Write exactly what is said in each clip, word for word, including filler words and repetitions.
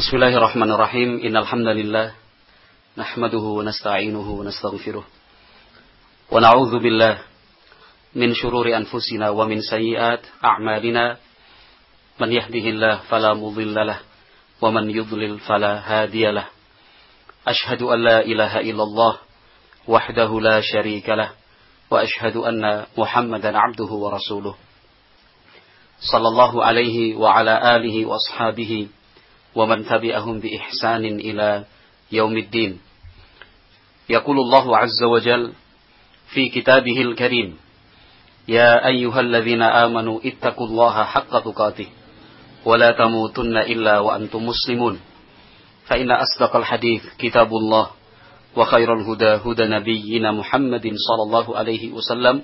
Bismillahirrahmanirrahim. Innal hamdalillah nahmaduhu wa nasta'inuhu wa nastaghfiruh. Wa na'udzu billah min shururi anfusina wa min sayyiati a'malina. Man yahdihillahu fala mudhillalah wa man yudlil fala hadiyalah. Ashhadu an la ilaha illallah wahdahu la syarikalah wa ashhadu anna Muhammadan 'abduhu wa rasuluh. Sallallahu alaihi wa ala alihi wa ashabihi wa man tabi'ahum bi ihsanin ila yaumiddin. Yaqulullahu azza wa jalla fi kitabihil karim, ya ayyuhalladzina amanu ittaqullaha haqqa tuqatih wa la tamutunna illa wa antum muslimun. Fa inna asdaqal hadits kitabullah wa khairal huda huda nabiyyina Muhammadin sallallahu alaihi wasallam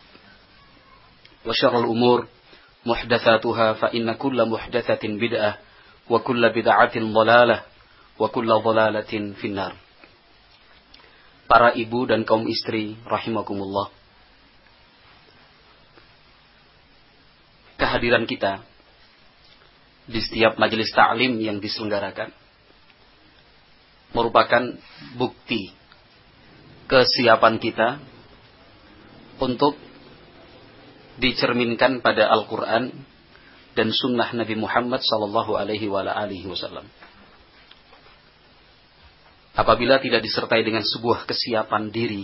wa syarrul umur muhdatsatuha fa inna kulla muhdatsatin bid'ah wa kulla bid'atin dhalalah wa kulla dhalalatin finnar. Para ibu dan kaum istri rahimakumullah, kehadiran kita di setiap majelis ta'lim yang diselenggarakan merupakan bukti kesiapan kita untuk dicerminkan pada Al-Quran dan sunnah Nabi Muhammad sallallahu alaihi wa alihi wasallam. Apabila tidak disertai dengan sebuah kesiapan diri,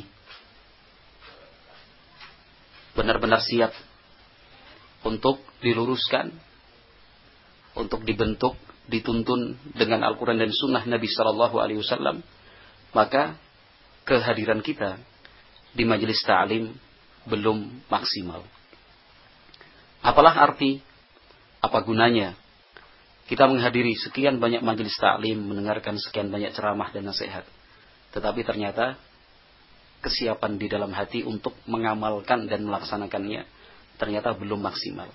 benar-benar siap untuk diluruskan, untuk dibentuk, dituntun dengan Al-Quran dan sunnah Nabi sallallahu alaihi wasallam, maka kehadiran kita di majelis ta'lim belum maksimal. Apalah arti, apa gunanya kita menghadiri sekian banyak majelis ta'lim, mendengarkan sekian banyak ceramah dan nasihat, tetapi ternyata kesiapan di dalam hati untuk mengamalkan dan melaksanakannya ternyata belum maksimal.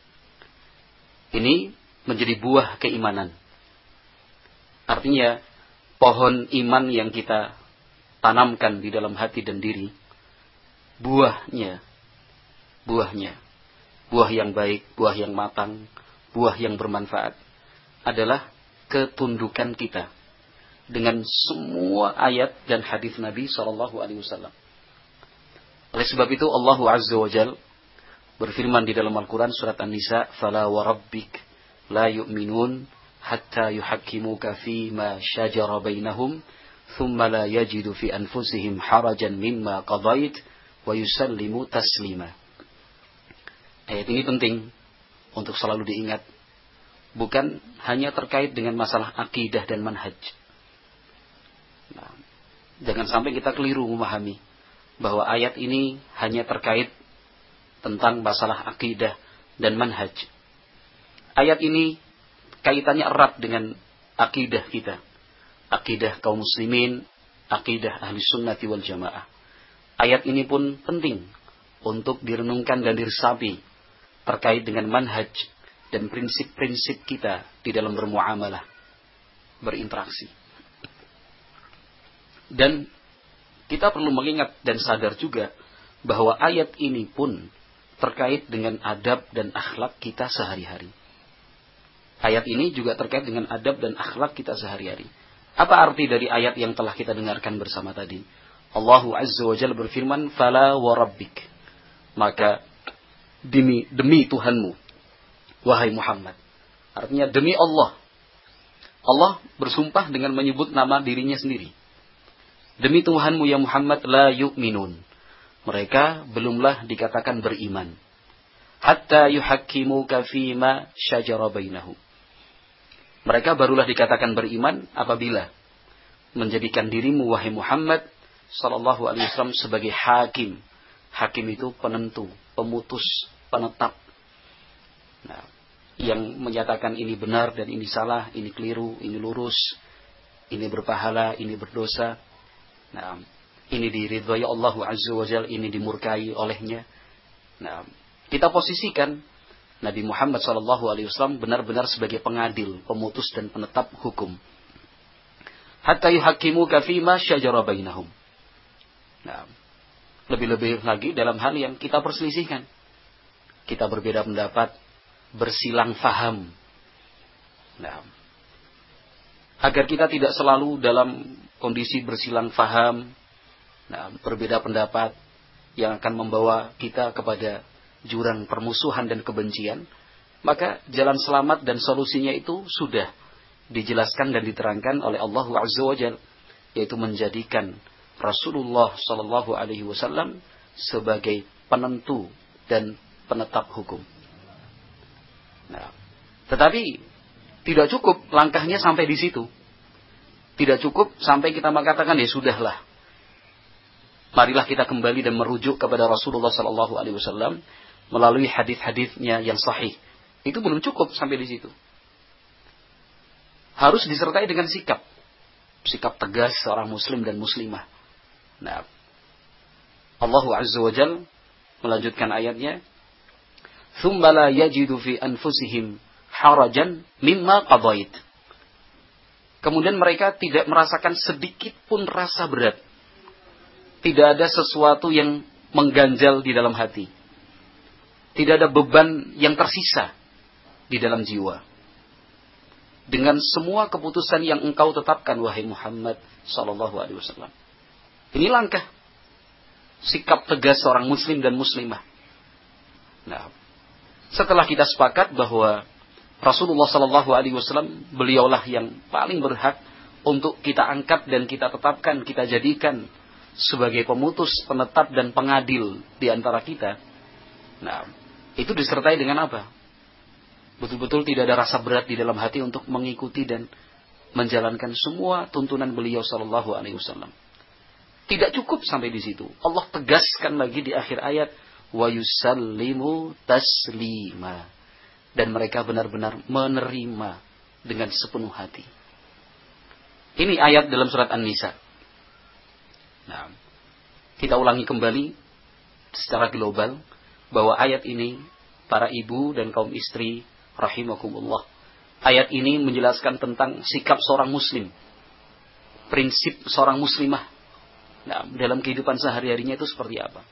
Ini menjadi buah keimanan. Artinya pohon iman yang kita tanamkan di dalam hati dan diri, buahnya, buahnya, buah yang baik, buah yang matang, buah yang bermanfaat adalah ketundukan kita dengan semua ayat dan hadis Nabi sallallahu alaihi wasallam. Oleh sebab itu Allah Azza wa Jalla berfirman di dalam Al-Quran surat An-Nisa, "Fala wa rabbik la yu'minun hatta yuhakkimuka fi ma syajara bainahum thumma la yajidu fi anfusihim harajan mimma qadait wa yusallimu taslima." Ayat ini penting untuk selalu diingat. Bukan hanya terkait dengan masalah akidah dan manhaj. Nah, jangan sampai kita keliru memahami bahwa ayat ini hanya terkait tentang masalah akidah dan manhaj. Ayat ini kaitannya erat dengan akidah kita. Akidah kaum muslimin, akidah ahli sunnati wal jamaah. Ayat ini pun penting untuk direnungkan dan diresapi terkait dengan manhaj dan prinsip-prinsip kita di dalam bermuamalah, berinteraksi. Dan kita perlu mengingat dan sadar juga bahwa ayat ini pun terkait dengan adab dan akhlak kita sehari-hari. Ayat ini juga terkait dengan adab dan akhlak kita sehari-hari. Apa arti dari ayat yang telah kita dengarkan bersama tadi? Allah Azza wa Jalla berfirman, "Fala wa rabbik." Maka demi demi Tuhanmu, wahai Muhammad. Artinya demi Allah. Allah bersumpah dengan menyebut nama dirinya sendiri. Demi Tuhanmu ya Muhammad, la yu'minun. Mereka belumlah dikatakan beriman. Hatta yuhakkimuka fima syajara bainahum. Mereka barulah dikatakan beriman apabila menjadikan dirimu wahai Muhammad sallallahu alaihi wasallam sebagai hakim. Hakim itu penentu, pemutus, penetap. Nah, yang menyatakan ini benar dan ini salah, ini keliru, ini lurus, ini berpahala, ini berdosa. Nah, ini diridhai Allah Azza wa Jalla, ini dimurkai olehnya. Nah, kita posisikan Nabi Muhammad sallallahu alaihi wasallam benar-benar sebagai pengadil, pemutus dan penetap hukum. Hatta yuhakkimuka fima syajara bainahum. Nah, lebih-lebih lagi dalam hal yang kita perselisihkan. Kita berbeda pendapat, bersilang faham. Nah, agar kita tidak selalu dalam kondisi bersilang faham, nah, berbeda pendapat yang akan membawa kita kepada jurang permusuhan dan kebencian, maka jalan selamat dan solusinya itu sudah dijelaskan dan diterangkan oleh Allah Azza wa Jalla, yaitu menjadikan Rasulullah Sallallahu Alaihi Wasallam sebagai penentu dan penetap hukum. Nah, tetapi tidak cukup langkahnya sampai di situ. Tidak cukup sampai kita mengatakan ya sudahlah, marilah kita kembali dan merujuk kepada Rasulullah Sallallahu Alaihi Wasallam melalui hadis-hadisnya yang sahih. Itu belum cukup sampai di situ. Harus disertai dengan sikap, sikap tegas seorang Muslim dan Muslimah. Nah, Allah Azza wa Jalla melanjutkan ayatnya, "Tsumma la yajidu fi anfusihim harajan mimma qadait." Kemudian mereka tidak merasakan sedikit pun rasa berat. Tidak ada sesuatu yang mengganjal di dalam hati. Tidak ada beban yang tersisa di dalam jiwa. Dengan semua keputusan yang engkau tetapkan, wahai Muhammad sallallahu alaihi wasallam. Ini langkah sikap tegas seorang muslim dan muslimah. Nah, setelah kita sepakat bahwa Rasulullah sallallahu alaihi wasallam beliaulah yang paling berhak untuk kita angkat dan kita tetapkan, kita jadikan sebagai pemutus, penetap dan pengadil di antara kita. Nah, itu disertai dengan apa? Betul-betul tidak ada rasa berat di dalam hati untuk mengikuti dan menjalankan semua tuntunan beliau sallallahu alaihi wasallam. Tidak cukup sampai di situ. Allah tegaskan lagi di akhir ayat, wa yusallimu taslima. Dan mereka benar-benar menerima dengan sepenuh hati. Ini ayat dalam surat An-Nisa. Nah, kita ulangi kembali secara global bahwa ayat ini, para ibu dan kaum istri rahimakumullah, ayat ini menjelaskan tentang sikap seorang muslim, prinsip seorang muslimah. Nah, dalam kehidupan sehari-harinya itu seperti apa?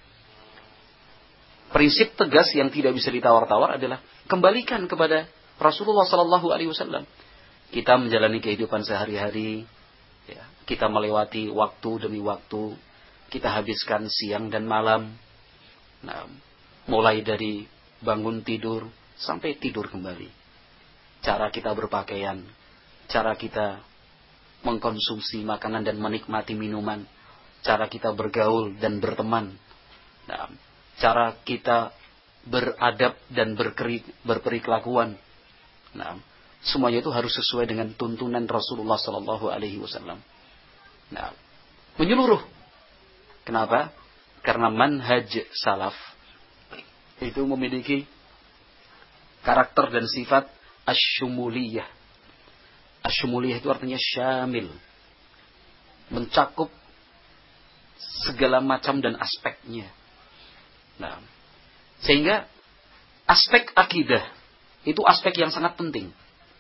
Prinsip tegas yang tidak bisa ditawar-tawar adalah kembalikan kepada Rasulullah Sallallahu Alaihi Wasallam. Kita menjalani kehidupan sehari-hari, ya, kita melewati waktu demi waktu, kita habiskan siang dan malam, nah, mulai dari bangun tidur sampai tidur kembali. Cara kita berpakaian, cara kita mengkonsumsi makanan dan menikmati minuman, cara kita bergaul dan berteman, nah, cara kita beradab dan berkeri, berperilakuan. Nah, semuanya itu harus sesuai dengan tuntunan Rasulullah Sallallahu Alaihi Wasallam. Nah, menyeluruh. Kenapa? Karena manhaj salaf itu memiliki karakter dan sifat asyumuliyah. Asyumuliyah itu artinya syamil, mencakup segala macam dan aspeknya. Nah, sehingga aspek akidah itu aspek yang sangat penting.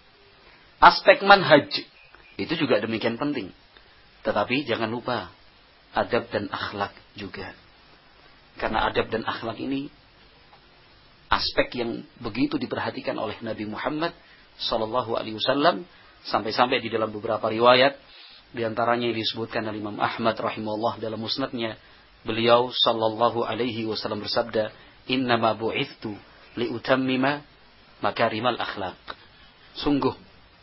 Aspek manhaj itu juga demikian penting. Tetapi jangan lupa adab dan akhlak juga. Karena adab dan akhlak ini aspek yang begitu diperhatikan oleh Nabi Muhammad sallallahu alaihi wasallam, sampai-sampai di dalam beberapa riwayat, di antaranya yang disebutkan oleh Imam Ahmad rahimahullah dalam musnadnya, beliau sallallahu alaihi wasallam bersabda, "Innama bu'ithtu liutammima makarimal akhlak." Sungguh,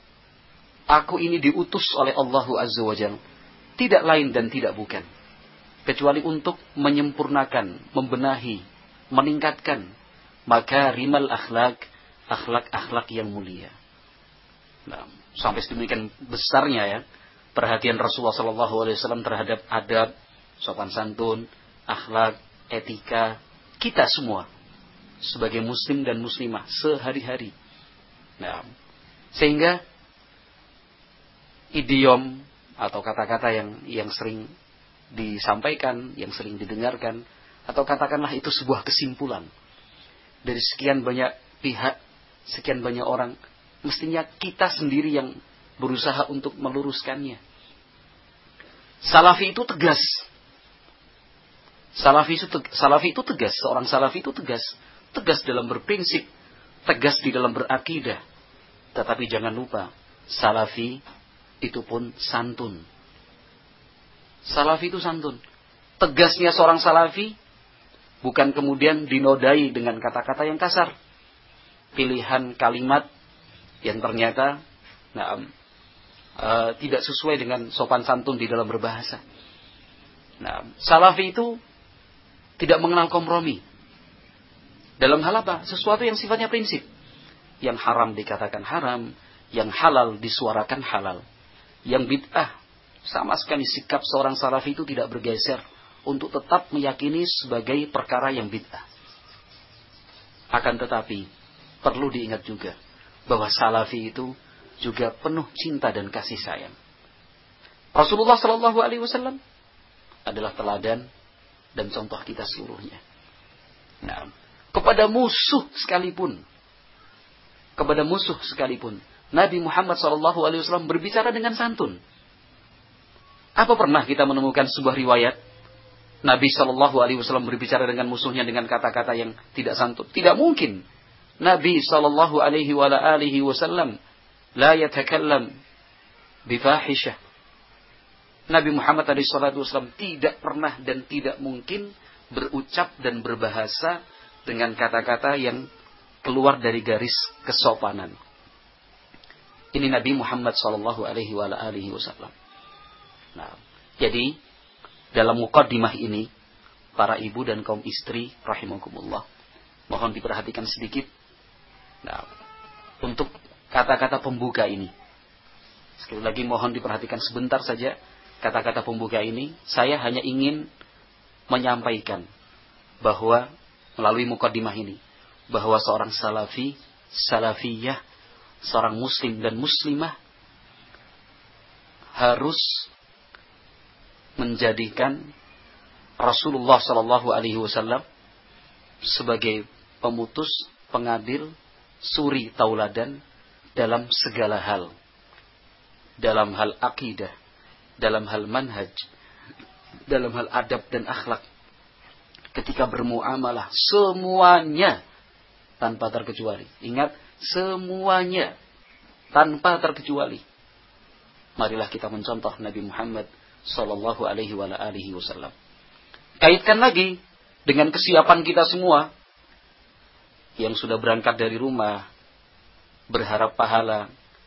aku ini diutus oleh Allah Azza wa Jalla, tidak lain dan tidak bukan, kecuali untuk menyempurnakan, membenahi, meningkatkan makarimal akhlak, akhlak-akhlak yang mulia. Nah, sampai sedemikian besarnya ya perhatian Rasulullah sallallahu alaihi wasallam terhadap adab, sopan santun, akhlak, etika kita semua sebagai muslim dan muslimah sehari-hari. Nah, sehingga idiom atau kata-kata yang yang sering disampaikan, yang sering didengarkan, atau katakanlah itu sebuah kesimpulan dari sekian banyak pihak, sekian banyak orang, mestinya kita sendiri yang berusaha untuk meluruskannya. Salafi itu tegas. Salafi itu, salafi itu tegas. Seorang salafi itu tegas. Tegas dalam berprinsip. Tegas di dalam berakidah. Tetapi jangan lupa, salafi itu pun santun. Salafi itu santun. Tegasnya seorang salafi bukan kemudian dinodai dengan kata-kata yang kasar. Pilihan kalimat yang ternyata nah, uh, tidak sesuai dengan sopan santun di dalam berbahasa. Nah, salafi itu tidak mengenal kompromi. Dalam hal apa? Sesuatu yang sifatnya prinsip. Yang haram dikatakan haram, yang halal disuarakan halal. Yang bid'ah, sama sekali sikap seorang salafi itu tidak bergeser untuk tetap meyakini sebagai perkara yang bid'ah. Akan tetapi, perlu diingat juga bahwa salafi itu juga penuh cinta dan kasih sayang. Rasulullah Shallallahu Alaihi Wasallam adalah teladan dan contoh kita seluruhnya. Nah, kepada musuh sekalipun, kepada musuh sekalipun, Nabi Muhammad Shallallahu Alaihi Wasallam berbicara dengan santun. Apa pernah kita menemukan sebuah riwayat Nabi Shallallahu Alaihi Wasallam berbicara dengan musuhnya dengan kata-kata yang tidak santun? Tidak mungkin. Nabi Shallallahu Alaihi Wasallam la yatakallam bifahisyah. Nabi Muhammad shallallahu alaihi wasallam tidak pernah dan tidak mungkin berucap dan berbahasa dengan kata-kata yang keluar dari garis kesopanan. Ini Nabi Muhammad shallallahu alaihi wasallam. Nah, jadi dalam muqaddimah ini, para ibu dan kaum istri rahimakumullah, mohon diperhatikan sedikit. Nah, untuk kata-kata pembuka ini, sekali lagi mohon diperhatikan sebentar saja. Kata-kata pembuka ini, saya hanya ingin menyampaikan bahwa melalui muqaddimah ini, bahwa seorang salafi, salafiyah, seorang muslim dan muslimah harus menjadikan Rasulullah Shallallahu Alaihi Wasallam sebagai pemutus, pengadil, suri tauladan dalam segala hal, dalam hal akidah, dalam hal manhaj, dalam hal adab dan akhlak. Ketika bermuamalah, semuanya tanpa terkecuali. Ingat, semuanya tanpa terkecuali. Marilah kita mencontoh Nabi Muhammad Sallallahu Alaihi Wasallam. Kaitkan lagi dengan kesiapan kita semua yang sudah berangkat dari rumah, berharap pahala,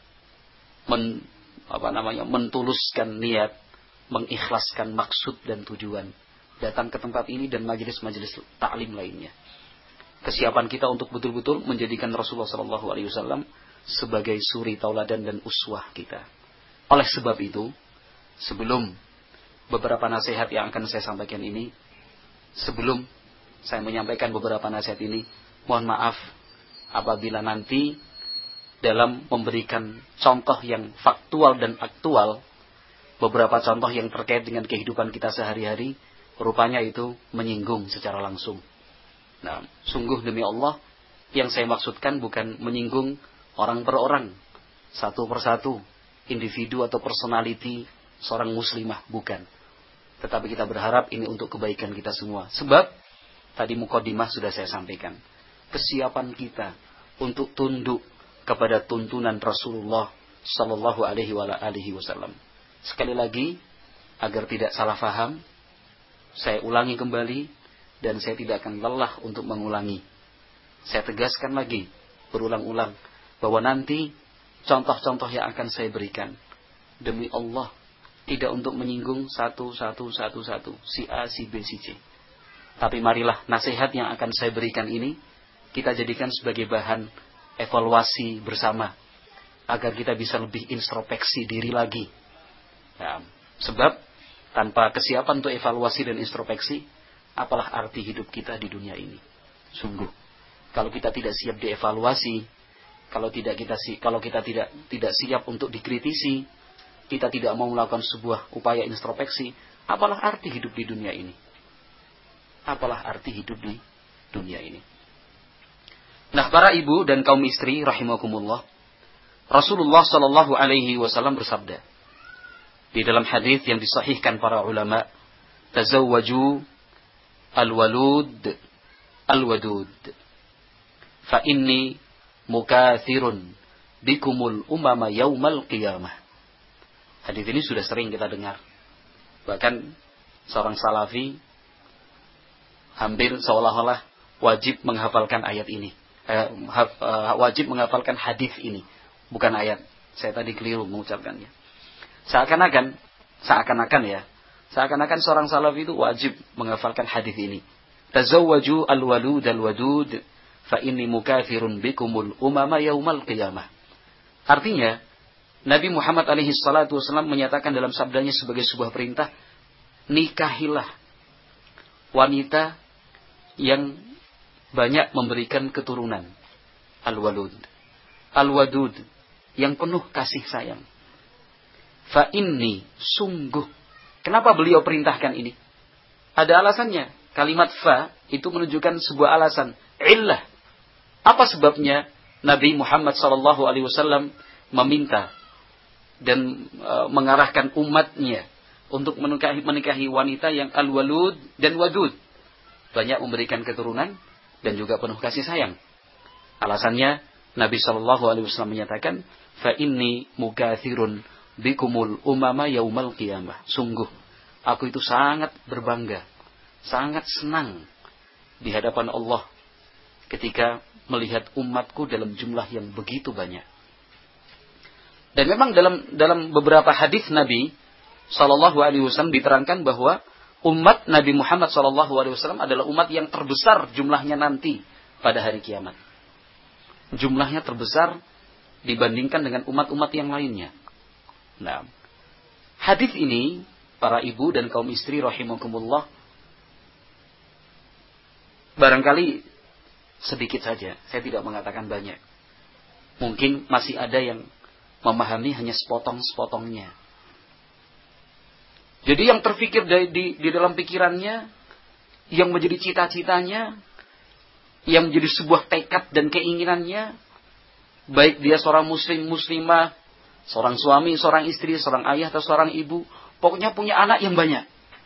men apa namanya, mentuluskan niat, mengikhlaskan maksud dan tujuan, datang ke tempat ini dan majelis-majelis taklim lainnya. Kesiapan kita untuk betul-betul menjadikan Rasulullah Shallallahu Alaihi Wasallam sebagai suri tauladan dan uswah kita. Oleh sebab itu, sebelum beberapa nasihat yang akan saya sampaikan ini, sebelum saya menyampaikan beberapa nasihat ini, mohon maaf apabila nanti dalam memberikan contoh yang faktual dan aktual, beberapa contoh yang terkait dengan kehidupan kita sehari-hari, rupanya itu menyinggung secara langsung. Nah, sungguh demi Allah, yang saya maksudkan bukan menyinggung orang per orang, satu persatu, individu atau personality seorang muslimah, bukan. Tetapi kita berharap ini untuk kebaikan kita semua. Sebab, tadi muqaddimah sudah saya sampaikan, kesiapan kita untuk tunduk kepada tuntunan Rasulullah Sallallahu Alaihi Wasallam. Sekali lagi, agar tidak salah faham, saya ulangi kembali dan saya tidak akan lelah untuk mengulangi. Saya tegaskan lagi, berulang-ulang, bahwa nanti contoh-contoh yang akan saya berikan, demi Allah, tidak untuk menyinggung satu, satu, satu, satu, si A, si B, si C. Tapi marilah nasihat yang akan saya berikan ini, kita jadikan sebagai bahan evaluasi bersama, agar kita bisa lebih introspeksi diri lagi. Ya, sebab tanpa kesiapan untuk evaluasi dan introspeksi, apalah arti hidup kita di dunia ini? Sungguh, kalau kita tidak siap dievaluasi, kalau tidak kita kalau kita tidak tidak siap untuk dikritisi, kita tidak mau melakukan sebuah upaya introspeksi, apalah arti hidup di dunia ini? Apalah arti hidup di dunia ini? Nah, para ibu dan kaum istri rahimakumullah, Rasulullah Shallallahu Alaihi Wasallam bersabda di dalam hadis yang disahihkan para ulama, tazawwaju al-walud al-wadud, fa inni mukathirun bikumul umama yaumal qiyamah. Hadis ini sudah sering kita dengar. Bahkan seorang salafi hampir seolah-olah wajib menghafalkan ayat ini. Eh, wajib menghafalkan hadis ini, bukan ayat. Saya tadi keliru mengucapkannya. Seakan-akan, seakan-akan ya, seakan-akan seorang salafi itu wajib menghafalkan hadis ini. Tazawwaju al-walud al-wadud fa inni mukathirun bikumul umama yaumal qiyamah. Artinya, Nabi Muhammad alaihi salatu wasallam menyatakan dalam sabdanya sebagai sebuah perintah, nikahilah wanita yang banyak memberikan keturunan. Al-walud. Al-wadud. Yang penuh kasih sayang. Fa inni, sungguh. Kenapa beliau perintahkan ini? Ada alasannya. Kalimat fa itu menunjukkan sebuah alasan. Illah. Apa sebabnya Nabi Muhammad sallallahu alaihi wasallam meminta dan e, mengarahkan umatnya untuk menikahi, menikahi wanita yang al-walud dan wadud. Banyak memberikan keturunan dan juga penuh kasih sayang. Alasannya Nabi sallallahu alaihi wasallam menyatakan, fa inni mukathirun bikumul umama yaumal qiyamah. Sungguh aku itu sangat berbangga, sangat senang di hadapan Allah ketika melihat umatku dalam jumlah yang begitu banyak. Dan memang dalam dalam beberapa hadis Nabi sallallahu alaihi wasallam diterangkan bahwa umat Nabi Muhammad sallallahu alaihi wasallam adalah umat yang terbesar jumlahnya nanti pada hari kiamat. Jumlahnya terbesar dibandingkan dengan umat-umat yang lainnya. Nah, hadis ini para ibu dan kaum istri rahimakumullah barangkali sedikit saja, saya tidak mengatakan banyak. Mungkin masih ada yang memahami hanya sepotong-sepotongnya. Jadi yang terfikir di, di, di dalam pikirannya, yang menjadi cita-citanya, yang menjadi sebuah tekad dan keinginannya, baik dia seorang muslim, muslimah, seorang suami, seorang istri, seorang ayah atau seorang ibu, pokoknya punya anak yang banyak.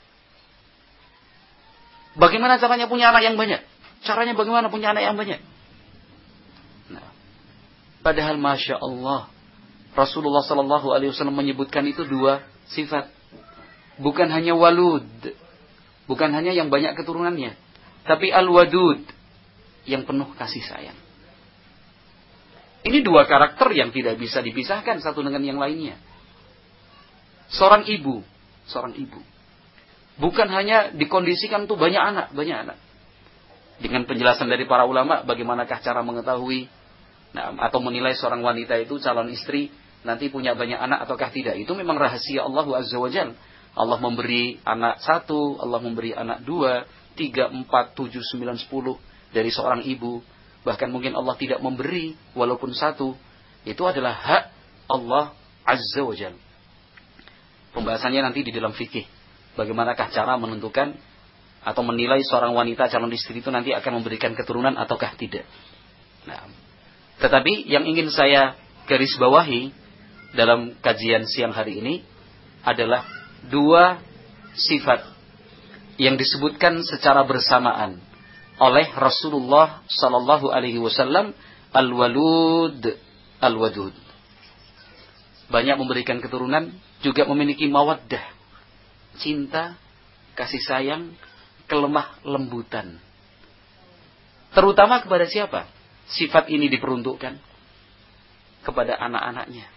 Bagaimana caranya punya anak yang banyak? Caranya bagaimana punya anak yang banyak? Nah, padahal Masya Allah, Rasulullah sallallahu alaihi wasallam menyebutkan itu dua sifat. Bukan hanya walud, bukan hanya yang banyak keturunannya, tapi al-wadud, yang penuh kasih sayang. Ini dua karakter yang tidak bisa dipisahkan satu dengan yang lainnya. Seorang ibu, seorang ibu, bukan hanya dikondisikan untuk banyak anak, banyak anak. Dengan penjelasan dari para ulama, bagaimanakah cara mengetahui nah, atau menilai seorang wanita itu calon istri nanti punya banyak anak ataukah tidak? Itu memang rahasia Allah Azza wa Jalla. Allah memberi anak satu, Allah memberi anak dua, tiga, empat, tujuh, sembilan, sepuluh dari seorang ibu. Bahkan mungkin Allah tidak memberi walaupun satu. Itu adalah hak Allah Azza wa Jalla. Pembahasannya nanti di dalam fikih. Bagaimanakah cara menentukan atau menilai seorang wanita calon istri itu nanti akan memberikan keturunan ataukah tidak. Nah, tetapi yang ingin saya garis bawahi dalam kajian siang hari ini adalah dua sifat yang disebutkan secara bersamaan oleh Rasulullah sallallahu alaihi wasallam, al-walud, al-wadud. Banyak memberikan keturunan, juga memiliki mawaddah, cinta, kasih sayang, kelemah lembutan. Terutama kepada siapa? Sifat ini diperuntukkan kepada anak-anaknya.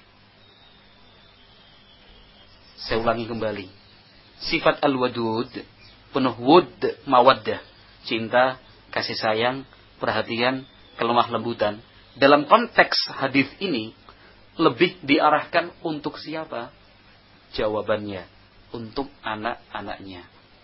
Saya ulangi kembali. Sifat al-wadud, penuh wud, mawaddah, cinta, kasih sayang, perhatian, kelemah lembutan. Dalam konteks hadis ini, lebih diarahkan untuk siapa? Jawabannya, untuk anak-anaknya.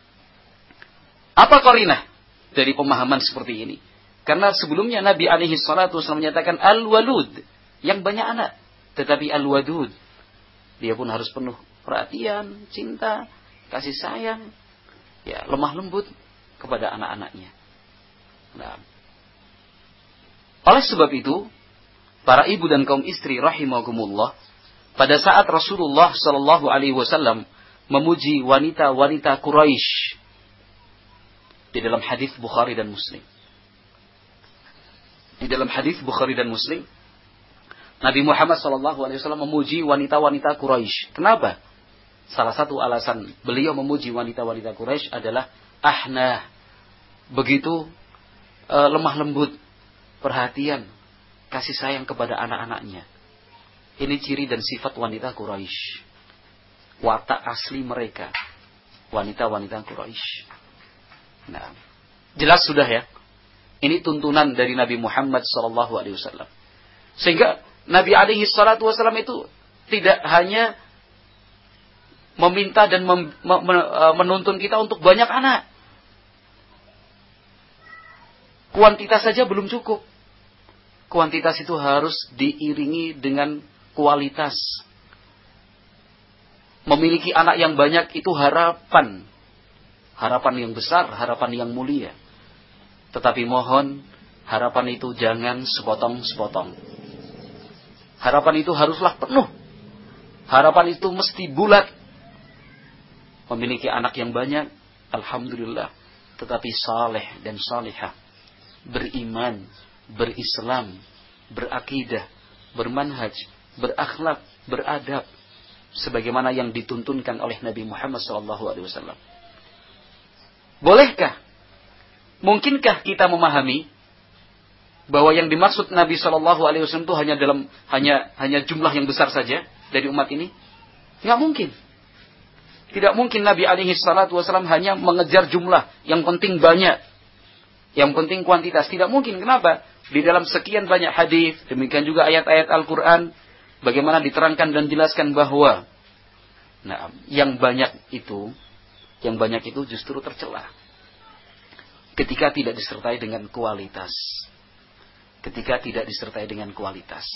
Apa qarinah dari pemahaman seperti ini? Karena sebelumnya Nabi alaihi salatu wasallam menyatakan al-walud, yang banyak anak. Tetapi al-wadud, dia pun harus penuh perhatian, cinta, kasih sayang, ya, lemah lembut kepada anak-anaknya. Nah, oleh sebab itu, para ibu dan kaum istri rahimakumullah, pada saat Rasulullah sallallahu alaihi wasallam memuji wanita-wanita Quraisy di dalam hadis Bukhari dan Muslim. Di dalam hadis Bukhari dan Muslim, Nabi Muhammad sallallahu alaihi wasallam memuji wanita-wanita Quraisy. Kenapa? Salah satu alasan beliau memuji wanita-wanita Quraisy adalah ahnah, begitu uh, lemah lembut, perhatian, kasih sayang kepada anak-anaknya. Ini ciri dan sifat wanita Quraisy. Watak asli mereka, wanita-wanita Quraisy. Nah, jelas sudah ya. Ini tuntunan dari Nabi Muhammad sallallahu alaihi wasallam. Sehingga Nabi alaihi salatu wasallam itu tidak hanya meminta dan mem, me, menuntun kita untuk banyak anak. Kuantitas saja belum cukup. Kuantitas itu harus diiringi dengan kualitas. Memiliki anak yang banyak itu harapan. Harapan yang besar, harapan yang mulia. Tetapi mohon, harapan itu jangan sepotong-sepotong. Harapan itu haruslah penuh. Harapan itu mesti bulat. Memiliki anak yang banyak, alhamdulillah. Tetapi saleh dan salihah. Beriman, berislam, berakidah, bermanhaj, berakhlak, beradab. Sebagaimana yang dituntunkan oleh Nabi Muhammad sallallahu alaihi wasallam. Bolehkah? Mungkinkah kita memahami bahwa yang dimaksud Nabi sallallahu alaihi wasallam itu hanya dalam hanya hanya jumlah yang besar saja dari umat ini? Enggak mungkin. Tidak mungkin Nabi alaihi salatu wasallam hanya mengejar jumlah, yang penting banyak, yang penting kuantitas. Tidak mungkin. Kenapa? Di dalam sekian banyak hadis, demikian juga ayat-ayat Al-Quran, bagaimana diterangkan dan jelaskan bahwa nah, yang banyak itu, yang banyak itu justru tercela ketika tidak disertai dengan kualitas. Ketika tidak disertai dengan kualitas.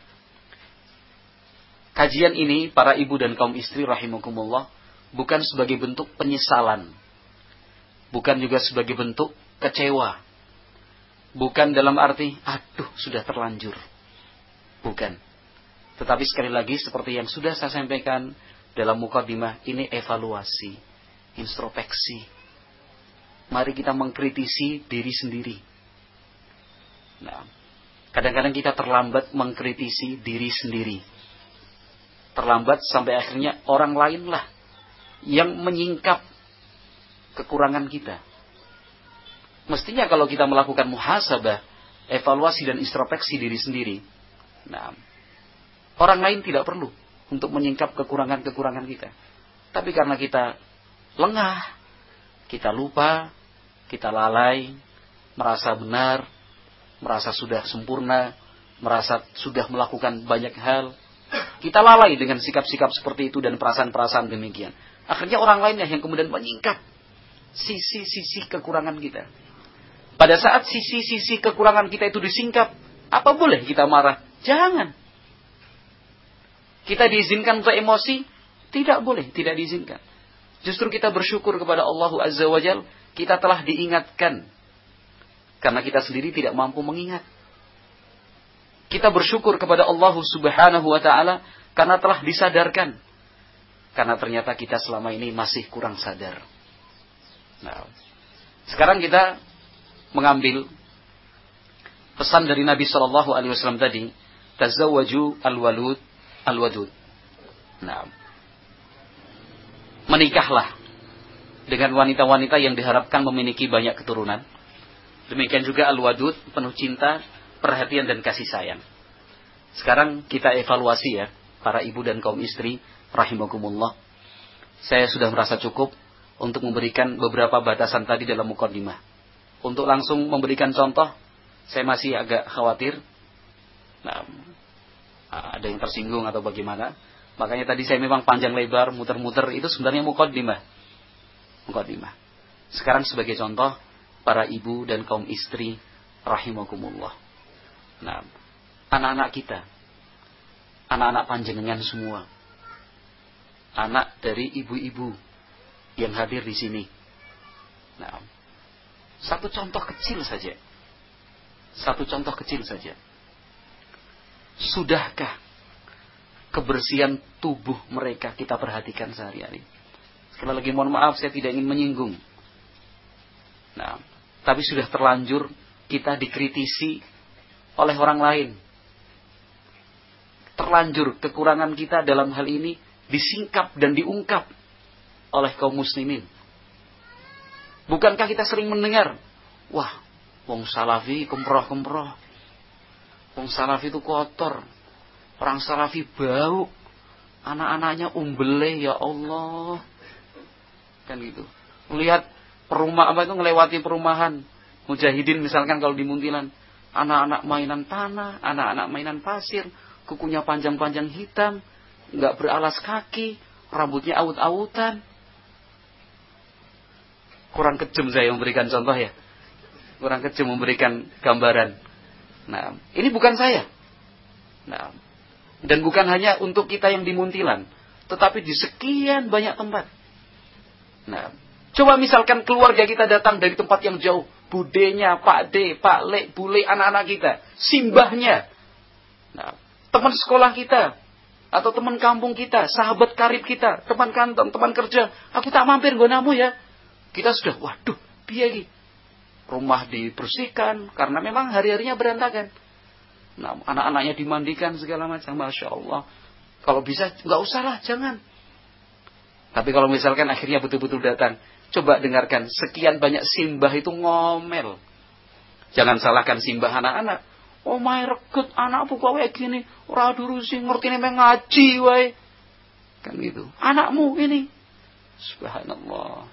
Kajian ini, para ibu dan kaum istri rahimakumullah, bukan sebagai bentuk penyesalan. Bukan juga sebagai bentuk kecewa. Bukan dalam arti, aduh sudah terlanjur. Bukan. Tetapi sekali lagi, seperti yang sudah saya sampaikan dalam mukadimah, ini evaluasi, introspeksi. Mari kita mengkritisi diri sendiri. Nah, kadang-kadang kita terlambat mengkritisi diri sendiri. Terlambat sampai akhirnya orang lain lah yang menyingkap kekurangan kita. Mestinya kalau kita melakukan muhasabah, evaluasi dan introspeksi diri sendiri, nah, orang lain tidak perlu untuk menyingkap kekurangan-kekurangan kita. Tapi karena kita lengah, kita lupa, kita lalai, merasa benar, merasa sudah sempurna, merasa sudah melakukan banyak hal, kita lalai dengan sikap-sikap seperti itu dan perasaan-perasaan demikian. Akhirnya orang lainnya yang kemudian menyingkap sisi-sisi kekurangan kita. Pada saat sisi-sisi kekurangan kita itu disingkap, apa boleh kita marah? Jangan. Kita diizinkan untuk emosi? Tidak boleh, tidak diizinkan. Justru kita bersyukur kepada Allah Azza wa Jalla, kita telah diingatkan. Karena kita sendiri tidak mampu mengingat. Kita bersyukur kepada Allah Subhanahu wa Ta'ala karena telah disadarkan. Karena ternyata kita selama ini masih kurang sadar. Nah, sekarang kita mengambil pesan dari Nabi Shallallahu Alaihi Wasallam tadi, tazawwaju al-walud al-wadud. Nah, menikahlah dengan wanita-wanita yang diharapkan memiliki banyak keturunan. Demikian juga al-wadud, penuh cinta, perhatian dan kasih sayang. Sekarang kita evaluasi ya, para ibu dan kaum istri rahimakumullah. Saya sudah merasa cukup untuk memberikan beberapa batasan tadi dalam mukadimah. Untuk langsung memberikan contoh, saya masih agak khawatir. Nah, ada yang tersinggung atau bagaimana. Makanya tadi saya memang panjang lebar, muter-muter, itu sebenarnya mukadimah. Mukadimah. Sekarang sebagai contoh, para ibu dan kaum istri rahimakumullah. Nah, anak-anak kita, anak-anak panjenengan semua, anak dari ibu-ibu yang hadir di sini. Nah, satu contoh kecil saja. Satu contoh kecil saja. Sudahkah kebersihan tubuh mereka kita perhatikan sehari-hari? Sekali lagi mohon maaf, saya tidak ingin menyinggung. Nah, tapi sudah terlanjur kita dikritisi oleh orang lain. Terlanjur kekurangan kita dalam hal ini disingkap dan diungkap oleh kaum muslimin. Bukankah kita sering mendengar, wah, wong salafi kemproh-kemproh, wong salafi itu kotor, orang salafi bau, anak-anaknya umbeleh, ya Allah, kan gitu. Melihat perumahan apa itu, ngelewati perumahan mujahidin misalkan kalau di Muntilan, anak-anak mainan tanah, anak-anak mainan pasir, kukunya panjang-panjang hitam, nggak beralas kaki, rambutnya awut-awutan. Kurang kejam saya memberikan contoh ya, kurang kejam memberikan gambaran. Nah, ini bukan saya. Nah, dan bukan hanya untuk kita yang di Muntilan, tetapi di sekian banyak tempat. Nah, coba misalkan keluarga kita datang dari tempat yang jauh, budenya, Pak D, Pak Le, Bule, anak-anak kita, simbahnya, nah, teman sekolah kita, atau teman kampung kita, sahabat karib kita, teman kantor, teman kerja, aku tak mampir nggonamu ya. Kita sudah, waduh, piye iki? Rumah dibersihkan, karena memang hari-harinya berantakan. Nah, anak-anaknya dimandikan segala macam, Masya Allah. Kalau bisa, nggak usah lah, jangan. Tapi kalau misalkan akhirnya betul-betul datang, coba dengarkan, sekian banyak simbah itu ngomel. Jangan salahkan simbah anak-anak. Oh my regut, anakku kok kayak gini, ora durusi ngerti nek ngaji wae. Kan gitu. Anakmu ini. Subhanallah.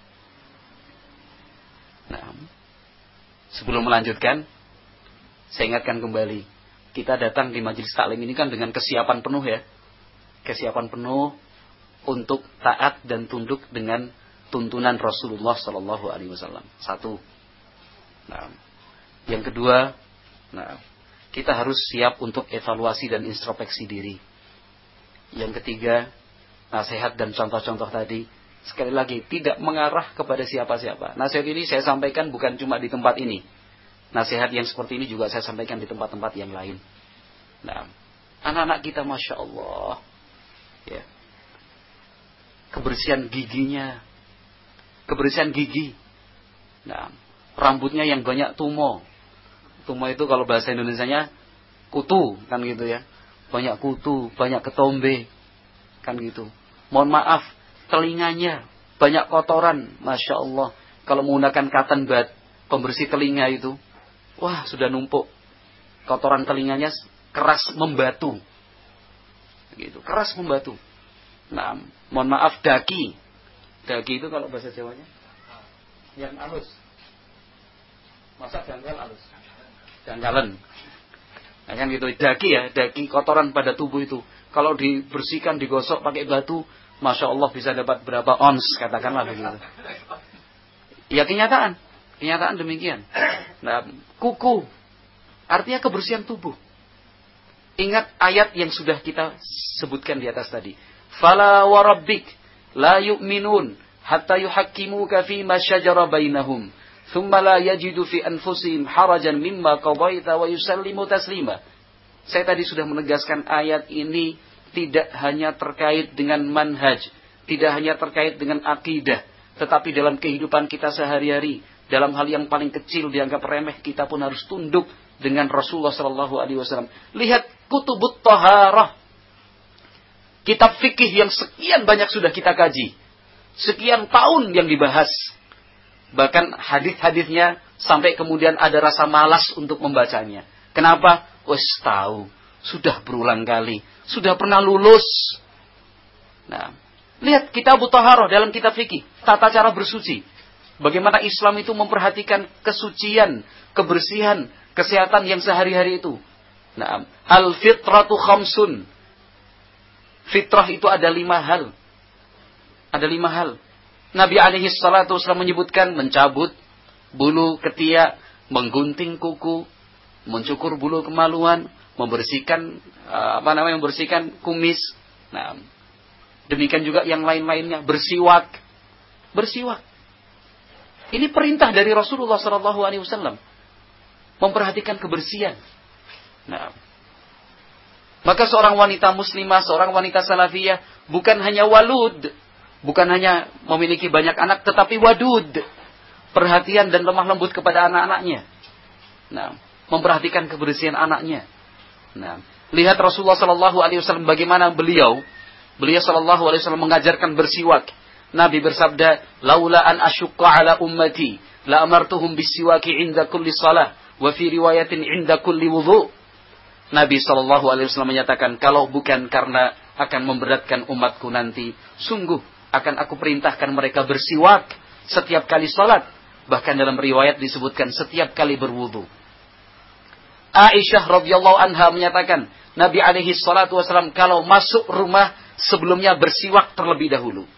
Nah, sebelum melanjutkan, saya ingatkan kembali, kita datang di majelis taklim ini kan dengan kesiapan penuh ya. Kesiapan penuh untuk taat dan tunduk dengan tuntunan Rasulullah Sallallahu Alaihi Wasallam. Satu. Nah, yang kedua, nah, kita harus siap untuk evaluasi dan introspeksi diri. Yang ketiga, nasihat dan contoh-contoh tadi, sekali lagi tidak mengarah kepada siapa-siapa. Nasihat ini saya sampaikan bukan cuma di tempat ini. Nasihat yang seperti ini juga saya sampaikan di tempat-tempat yang lain. Nah, anak-anak kita Masya Allah, ya, kebersihan giginya, kebersihan gigi. Nah, rambutnya yang banyak tumo. Tumo itu kalau bahasa Indonesianya kutu, kan gitu ya. Banyak kutu, banyak ketombe, kan gitu. Mohon maaf, telinganya banyak kotoran, Masya Allah. Kalau menggunakan cotton bud, pembersih telinga itu, wah sudah numpuk. Kotoran telinganya keras membatu, gitu, keras membatu. Nah, mohon maaf, daki. Daki itu kalau bahasa Jawanya yang halus. Masa janggal halus? Janggalan. Nah, kan gitu, daki ya, daki kotoran pada tubuh itu. Kalau dibersihkan, digosok pakai batu, Masya Allah bisa dapat berapa ons, katakanlah begitu. Ya kenyataan, kenyataan demikian. Nah, kuku, artinya kebersihan tubuh. Ingat ayat yang sudah kita sebutkan di atas tadi. Fala warabbik la yu'minun hatta yuhakkimuka fi ma syajara bainahum thumma la yajidu fi anfusihim harajan mimma qadaita wa yusallimu taslima. Saya tadi sudah menegaskan ayat ini tidak hanya terkait dengan manhaj, tidak hanya terkait dengan akidah, tetapi dalam kehidupan kita sehari-hari, dalam hal yang paling kecil dianggap remeh, kita pun harus tunduk dengan Rasulullah Sallallahu Alaihi Wasallam. Lihat kutubut taharah, kitab fikih yang sekian banyak sudah kita kaji, sekian tahun yang dibahas, bahkan hadis-hadisnya sampai kemudian ada rasa malas untuk membacanya. Kenapa? Wes tahu, sudah berulang kali, sudah pernah lulus. Nah, lihat kitab taharah dalam kitab fikih, tata cara bersuci. Bagaimana Islam itu memperhatikan kesucian, kebersihan, kesehatan yang sehari-hari itu. Nah, al-fitratu khamsun. Fitrah itu ada lima hal. Ada lima hal. Nabi alaihi salatu wasallam menyebutkan mencabut bulu ketiak, menggunting kuku, mencukur bulu kemaluan, membersihkan apa namanya membersihkan kumis. Nah, demikian juga yang lain-lainnya, bersiwak. Bersiwak. Ini perintah dari Rasulullah sallallahu alaihi wasallam. Memperhatikan kebersihan. Nah, maka seorang wanita muslimah, seorang wanita salafiyah bukan hanya walud, bukan hanya memiliki banyak anak, tetapi wadud. Perhatian dan lemah lembut kepada anak-anaknya. Nah, memperhatikan kebersihan anaknya. Nah, lihat Rasulullah sallallahu alaihi wasallam bagaimana beliau Beliau sallallahu alaihi wasallam mengajarkan bersiwak. Nabi bersabda, "Laula an asyqa ala ummati, la amartuhum bisiwaki 'inda kulli shalah, wa fi riwayatin 'inda kulli wudhu." Nabi sallallahu alaihi wasallam menyatakan, kalau bukan karena akan memberatkan umatku nanti, sungguh akan aku perintahkan mereka bersiwak setiap kali salat. Bahkan dalam riwayat disebutkan setiap kali berwudu. Aisyah radhiyallahu anha menyatakan, Nabi alaihi salatu wasallam kalau masuk rumah sebelumnya bersiwak terlebih dahulu.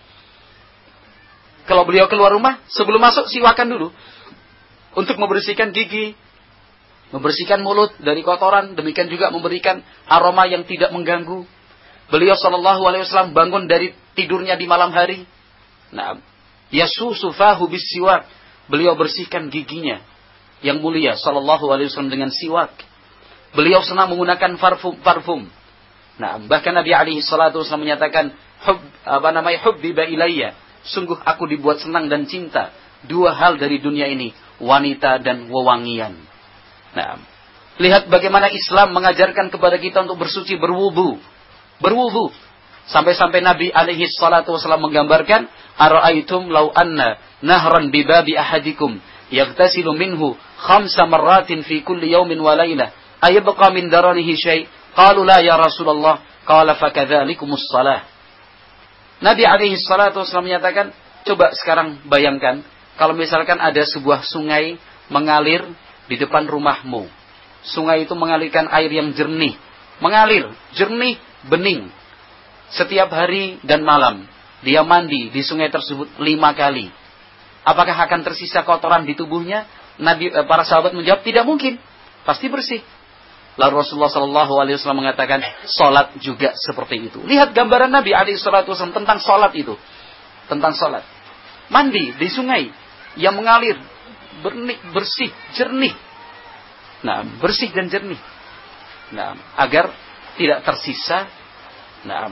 Kalau beliau keluar rumah, sebelum masuk siwakan dulu. Untuk membersihkan gigi, membersihkan mulut dari kotoran, demikian juga memberikan aroma yang tidak mengganggu. Beliau sallallahu alaihi wasallam bangun dari tidurnya di malam hari. Nah, yasusu fahu bisiwak. Beliau bersihkan giginya yang mulia sallallahu alaihi wasallam dengan siwak. Beliau senang menggunakan parfum parfum. Nah, bahkan Nabi alaihi salatu wasallam menyatakan, hub apa namanya hubbiba ilayya. Sungguh aku dibuat senang dan cinta dua hal dari dunia ini, wanita dan wewangian. Nah, lihat bagaimana Islam mengajarkan kepada kita untuk bersuci, berwudu. Berwudu. Sampai-sampai Nabi alaihi salatu wasallam menggambarkan, "Ara'aitum law anna nahran bi babi ahadikum yaghtasilu minhu khamsa marratin fi kulli yawmin wa lailah, ayabqa min daranihi syai'?" Qalu la ya Rasulullah. Qala fakadzalikumus shalah. Nabi alaihi salatu wasallam menyatakan, coba sekarang bayangkan kalau misalkan ada sebuah sungai mengalir di depan rumahmu. Sungai itu mengalirkan air yang jernih, mengalir jernih, bening. Setiap hari dan malam dia mandi di sungai tersebut lima kali. Apakah akan tersisa kotoran di tubuhnya? Nabi para sahabat menjawab, tidak mungkin, pasti bersih. Lalu Rasulullah sallallahu alaihi wasallam mengatakan, salat juga seperti itu. Lihat gambaran Nabi alaihi salatu wasallam tentang salat itu. Tentang salat. Mandi di sungai yang mengalir, bernih, bersih, jernih. Nah, bersih dan jernih. Nah, agar tidak tersisa nah,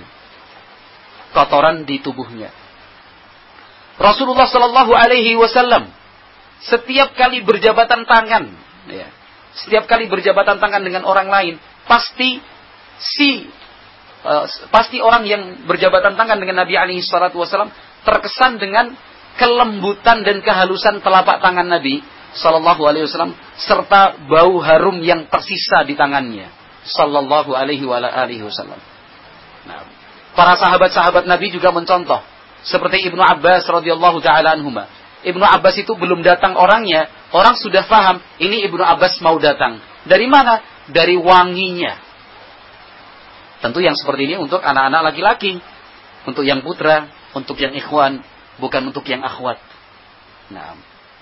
kotoran di tubuhnya. Rasulullah sallallahu alaihi wasallam setiap kali berjabatan tangan, ya, setiap kali berjabatan tangan dengan orang lain, pasti si uh, pasti orang yang berjabatan tangan dengan Nabi alaihi salatu wasallam terkesan dengan kelembutan dan kehalusan telapak tangan Nabi sallallahu alaihi wasallam serta bau harum yang tersisa di tangannya sallallahu alaihi wa alihi wasallam. Nah, para sahabat-sahabat Nabi juga mencontoh seperti Ibnu Abbas radhiyallahu taala anhuma. Ibnu Abbas itu belum datang orangnya, orang sudah paham ini Ibnu Abbas mau datang. Dari mana? Dari wanginya. Tentu yang seperti ini untuk anak-anak laki-laki, untuk yang putra, untuk yang ikhwan, bukan untuk yang akhwat. Nah,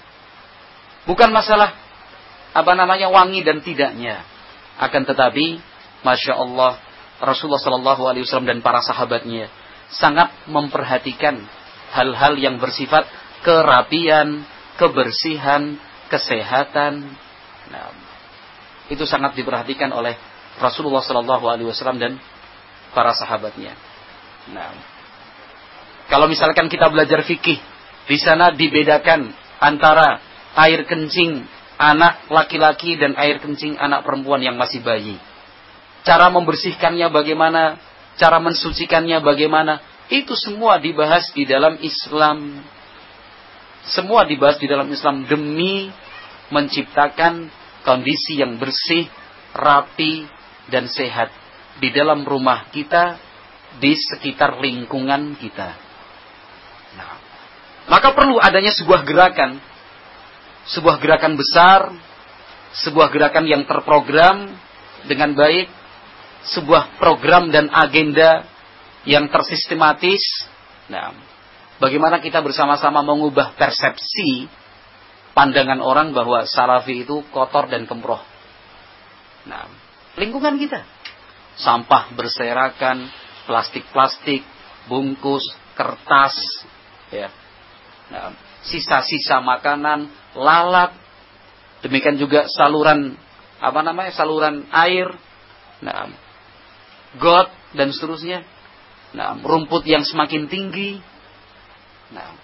bukan masalah apa namanya wangi dan tidaknya, akan tetapi, masya Allah, Rasulullah Sallallahu Alaihi Wasallam dan para sahabatnya sangat memperhatikan hal-hal yang bersifat kerapian, kebersihan, kesehatan. Nah, itu sangat diperhatikan oleh Rasulullah Sallallahu Alaihi Wasallam dan para sahabatnya. Nah, kalau misalkan kita belajar fikih, di sana dibedakan antara air kencing anak laki-laki dan air kencing anak perempuan yang masih bayi. Cara membersihkannya bagaimana, cara mensucikannya bagaimana, itu semua dibahas di dalam Islam. Semua dibahas di dalam Islam demi menciptakan kondisi yang bersih, rapi, dan sehat di dalam rumah kita, di sekitar lingkungan kita. Nah, maka perlu adanya sebuah gerakan, sebuah gerakan besar, sebuah gerakan yang terprogram dengan baik, sebuah program dan agenda yang tersistematis. Nah, bagaimana kita bersama-sama mengubah persepsi pandangan orang bahwa Salafi itu kotor dan kemproh. Nah, lingkungan kita, sampah berserakan, plastik-plastik, bungkus, kertas, ya. Nah, sisa-sisa makanan, lalat, demikian juga saluran apa namanya saluran air, nah, got dan seterusnya. Nah, rumput yang semakin tinggi. Nah,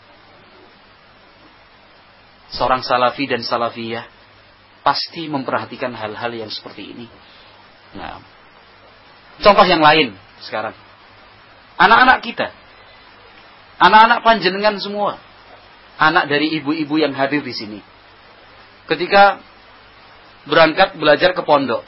seorang salafi dan salafiyah pasti memperhatikan hal-hal yang seperti ini. Nah, contoh yang lain sekarang. Anak-anak kita, anak-anak panjenengan semua, anak dari ibu-ibu yang hadir di sini, ketika berangkat belajar ke pondok,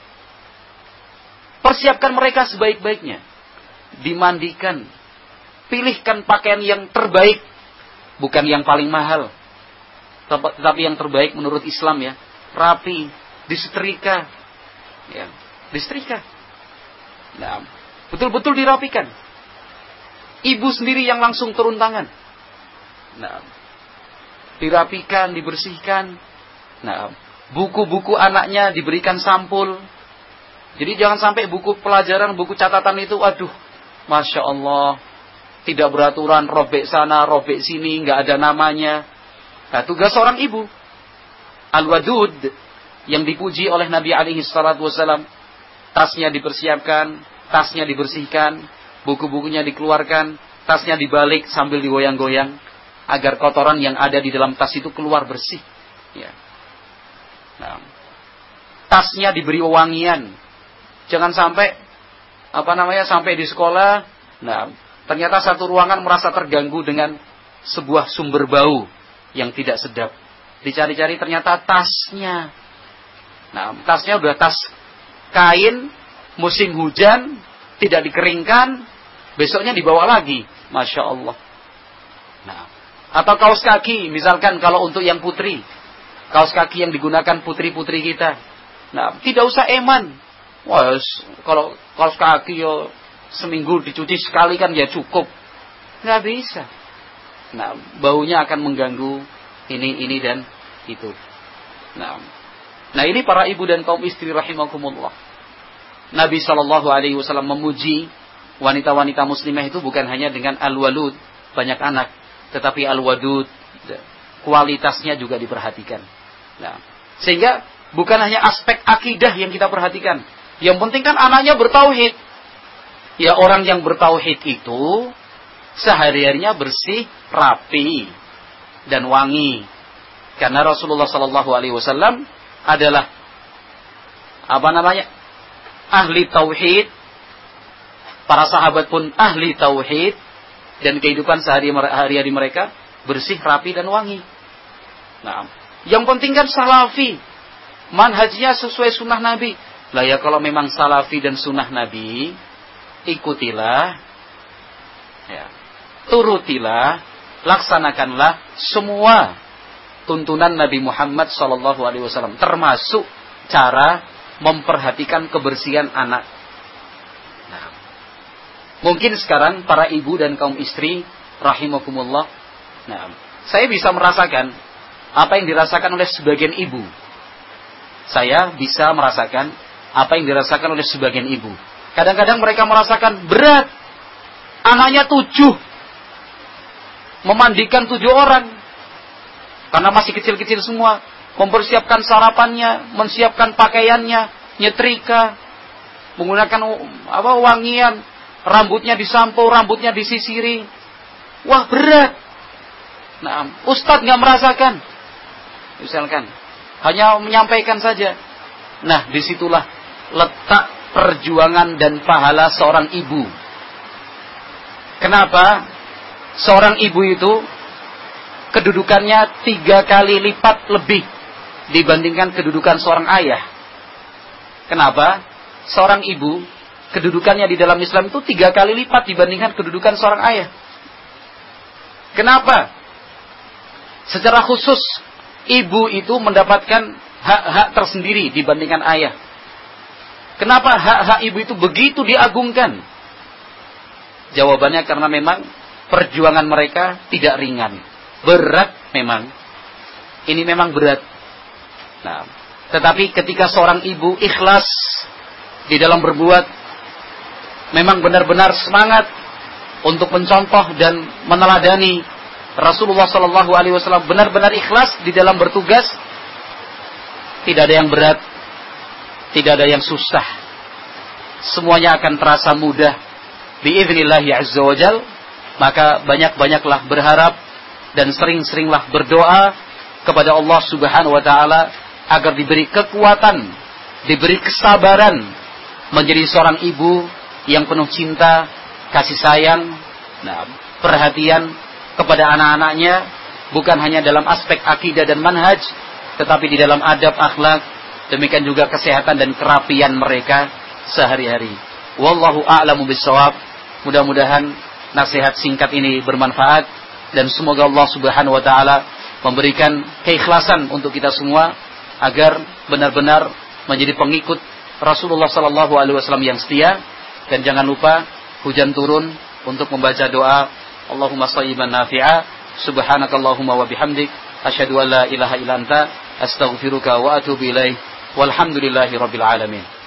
persiapkan mereka sebaik-baiknya, dimandikan, pilihkan pakaian yang terbaik, bukan yang paling mahal, tetapi yang terbaik menurut Islam ya, rapi, disetrika, ya, disetrika, nah, betul-betul dirapikan. Ibu sendiri yang langsung turun tangan. Nah, dirapikan, dibersihkan. Nah, buku-buku anaknya diberikan sampul. Jadi jangan sampai buku pelajaran, buku catatan itu, aduh, Masya Allah, tidak beraturan, robek sana, robek sini, nggak ada namanya. Nah, tugas seorang ibu, Al-Wadud, yang dipuji oleh Nabi alaihi salatu wasallam, tasnya dipersiapkan, tasnya dibersihkan, buku-bukunya dikeluarkan, tasnya dibalik sambil digoyang-goyang, agar kotoran yang ada di dalam tas itu keluar bersih. Ya. Nah, tasnya diberi wangian. Jangan sampai, apa namanya, sampai di sekolah, nah, ternyata satu ruangan merasa terganggu dengan sebuah sumber bau yang tidak sedap. Dicari-cari ternyata tasnya. Nah, tasnya udah tas kain, musim hujan, tidak dikeringkan, besoknya dibawa lagi. Masya Allah. Nah, atau kaos kaki, misalkan kalau untuk yang putri, kaos kaki yang digunakan putri-putri kita. Nah, tidak usah eman. Wah, kalau kaos kaki yo seminggu dicuci sekali kan ya cukup. Nggak bisa. Nah, baunya akan mengganggu ini, ini dan itu. Nah, nah ini para ibu dan kaum istri rahimakumullah. Nabi shallallahu alaihi wasallam memuji wanita-wanita muslimah itu bukan hanya dengan al-walud, banyak anak, tetapi al-wadud, kualitasnya juga diperhatikan. Nah, sehingga bukan hanya aspek akidah yang kita perhatikan. Yang penting kan anaknya bertauhid. Ya, orang yang bertauhid itu sehari-harinya bersih, rapi, dan wangi. Karena Rasulullah shallallahu alaihi wasallam adalah apa namanya? ahli tauhid. Para sahabat pun ahli tauhid, dan kehidupan sehari-hari mereka bersih, rapi, dan wangi. Nah, yang penting kan salafi, manhajnya sesuai sunnah Nabi. Lah ya, kalau memang salafi dan sunnah Nabi, ikutilah, ya, turutilah, laksanakanlah semua tuntunan Nabi Muhammad shallallahu alaihi wasallam, termasuk cara memperhatikan kebersihan anak. Nah, mungkin sekarang para ibu dan kaum istri rahimakumullah, nah, saya bisa merasakan apa yang dirasakan oleh sebagian ibu. Saya bisa merasakan apa yang dirasakan oleh sebagian ibu. Kadang-kadang mereka merasakan berat. Anaknya tujuh, memandikan tujuh orang, karena masih kecil-kecil semua. Mempersiapkan sarapannya, menyiapkan pakaiannya, nyetrika, menggunakan apa wangian, rambutnya disampo, rambutnya disisiri. Wah, berat. Nah, Ustadz nggak merasakan, misalkan hanya menyampaikan saja. Nah, disitulah letak perjuangan dan pahala seorang ibu. Kenapa? Seorang ibu itu kedudukannya tiga kali lipat lebih dibandingkan kedudukan seorang ayah. Kenapa? Seorang ibu kedudukannya di dalam Islam itu tiga kali lipat dibandingkan kedudukan seorang ayah. Kenapa? Secara khusus ibu itu mendapatkan hak-hak tersendiri dibandingkan ayah. Kenapa hak-hak ibu itu begitu diagungkan? Jawabannya karena memang perjuangan mereka tidak ringan. Berat memang. Ini memang berat. Nah, tetapi ketika seorang ibu ikhlas di dalam berbuat, memang benar-benar semangat untuk mencontoh dan meneladani Rasulullah shallallahu alaihi wasallam, benar-benar ikhlas di dalam bertugas, tidak ada yang berat, tidak ada yang susah. Semuanya akan terasa mudah biiznillah azza wajal. Maka banyak-banyaklah berharap dan sering-seringlah berdoa kepada Allah Subhanahu wa taala agar diberi kekuatan, diberi kesabaran menjadi seorang ibu yang penuh cinta, kasih sayang Nah, perhatian kepada anak-anaknya bukan hanya dalam aspek akidah dan manhaj, tetapi di dalam adab akhlak, demikian juga kesehatan dan kerapian mereka sehari-hari. Wallahu a'lamu bissawab. Mudah-mudahan nasihat singkat ini bermanfaat dan semoga Allah Subhanahu wa taala memberikan keikhlasan untuk kita semua agar benar-benar menjadi pengikut Rasulullah sallallahu alaihi wasallam yang setia. Dan jangan lupa hujan turun untuk membaca doa Allahumma shayyiban nafi'a, subhanakallahumma wa bihamdik, asyhadu an la ilaha illa anta, astaghfiruka wa atubu ilaik. Walhamdulillahi rabbil alamin.